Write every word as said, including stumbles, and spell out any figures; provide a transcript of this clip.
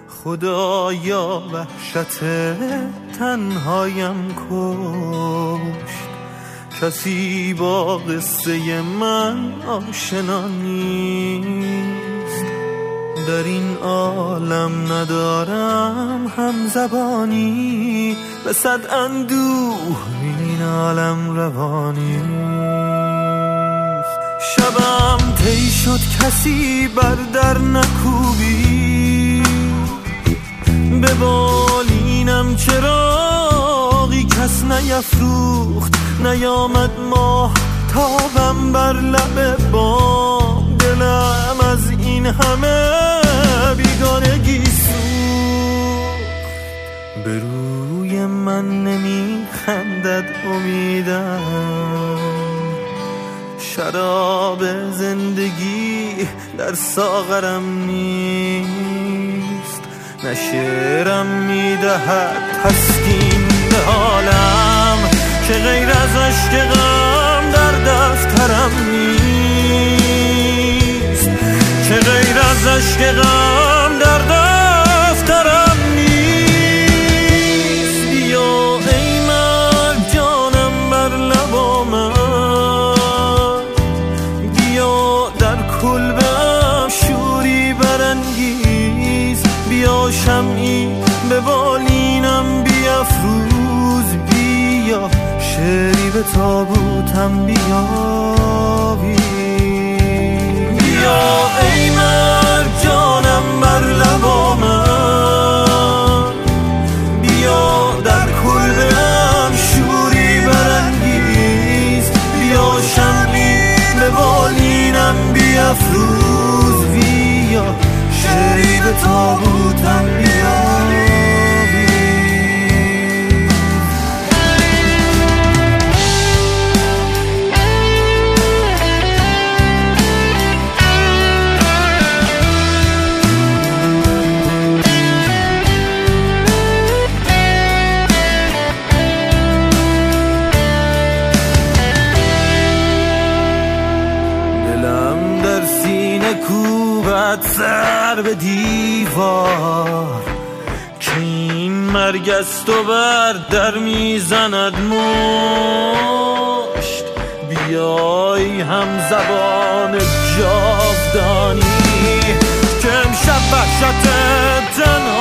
خدایا وحشت تنهایم کشت، کسی با قصه من آشنا نیست. در این عالم ندارم هم زبانی، به صد اندوه این عالم روانی. شبم طی شد کسی بر در نکوبی، به بالینم چراغی کس نیفروخت. نیامد ماه تابم بر لب بام، دلم از این همه بیگانگی سوخت. به روی من نمی خندد امیدم، شراب زندگی در ساغرم نیست. نه شعرم میدهد تسکین به حالم، که غیر از عشق غم در دفترم نیست. که غیر از عشق غم در دفترم نیست. بیا ای مرد جانم بر لب من، بیا در کلبم شوری برانگیز. بیا شمعی به بالینم بیفروز، بیا شعری به تابوتم بیاوی. بیا ای مرد جانم بر لب من، بیا در کلبم شوری برانگیز. بیا شمعی به بالینم بیفروز، بیا شعری به تابوتم بیاوی. کوبت سر به دیوار، که این مرگ است و بر در میزند مشت. بیای هم زبان جاودانی، که امشب وحشت تنها